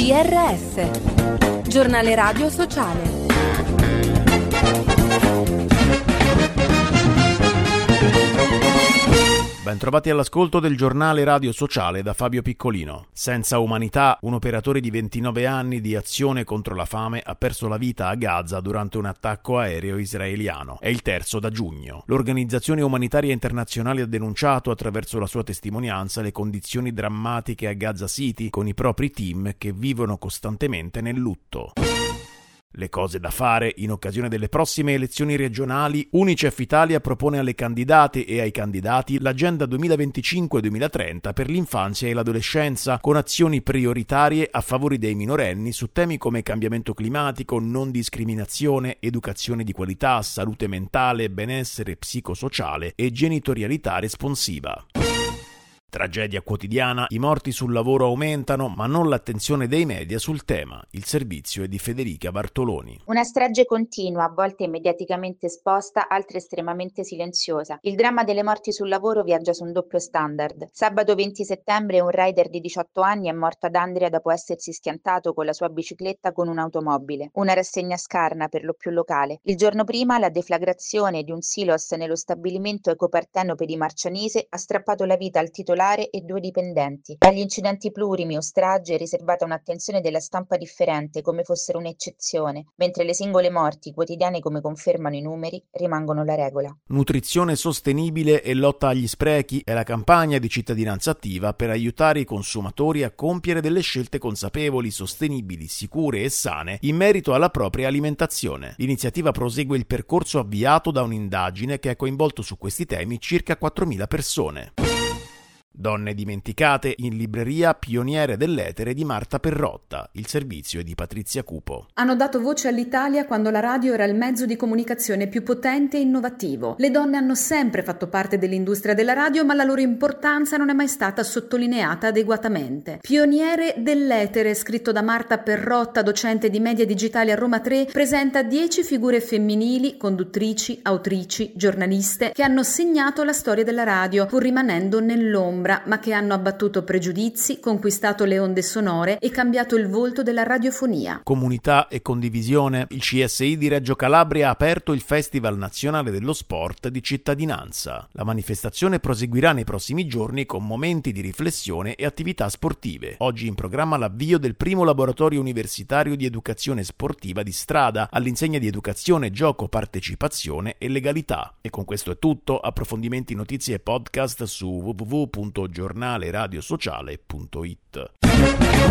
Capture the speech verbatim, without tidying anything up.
G R S, giornale radio sociale. Bentrovati all'ascolto del giornale radio sociale da Fabio Piccolino. Senza umanità, un operatore di ventinove anni di azione contro la fame ha perso la vita a Gaza durante un attacco aereo israeliano. È il terzo da giugno. L'organizzazione umanitaria internazionale ha denunciato attraverso la sua testimonianza le condizioni drammatiche a Gaza City, con i propri team che vivono costantemente nel lutto. Le cose da fare in occasione delle prossime elezioni regionali. Unicef Italia propone alle candidate e ai candidati l'agenda duemilaventicinque duemilatrenta per l'infanzia e l'adolescenza, con azioni prioritarie a favore dei minorenni su temi come cambiamento climatico, non discriminazione, educazione di qualità, salute mentale, benessere psicosociale e genitorialità responsiva. Tragedia quotidiana, i morti sul lavoro aumentano, ma non l'attenzione dei media sul tema. Il servizio è di Federica Bartoloni. Una strage continua, a volte mediaticamente esposta, altre estremamente silenziosa. Il dramma delle morti sul lavoro viaggia su un doppio standard. Sabato venti settembre un rider di diciotto anni è morto ad Andria dopo essersi schiantato con la sua bicicletta con un'automobile. Una rassegna scarna, per lo più locale. Il giorno prima la deflagrazione di un silos nello stabilimento ecopartenope di Marcianise ha strappato la vita al titolare e due dipendenti. Agli incidenti plurimi o strage è riservata un'attenzione della stampa differente, come fossero un'eccezione, mentre le singole morti, quotidiane come confermano i numeri, rimangono la regola. Nutrizione sostenibile e lotta agli sprechi è la campagna di cittadinanza attiva per aiutare i consumatori a compiere delle scelte consapevoli, sostenibili, sicure e sane in merito alla propria alimentazione. L'iniziativa prosegue il percorso avviato da un'indagine che ha coinvolto su questi temi circa quattromila persone. Donne dimenticate in libreria, pioniere dell'etere di Marta Perrotta. Il servizio è di Patrizia Cupo. Hanno dato voce all'Italia quando la radio era il mezzo di comunicazione più potente e innovativo. Le donne hanno sempre fatto parte dell'industria della radio, ma la loro importanza non è mai stata sottolineata adeguatamente. Pioniere dell'etere, scritto da Marta Perrotta, docente di media digitali a Roma tre, presenta dieci figure femminili, conduttrici, autrici, giornaliste, che hanno segnato la storia della radio, pur rimanendo nell'ombra, ma che hanno abbattuto pregiudizi, conquistato le onde sonore e cambiato il volto della radiofonia. Comunità e condivisione. Il C S I di Reggio Calabria ha aperto il Festival Nazionale dello Sport di Cittadinanza. La manifestazione proseguirà nei prossimi giorni con momenti di riflessione e attività sportive. Oggi in programma l'avvio del primo laboratorio universitario di educazione sportiva di strada, all'insegna di educazione, gioco, partecipazione e legalità. E con questo è tutto. Approfondimenti, notizie e podcast su w w w punto giornale radio sociale punto it.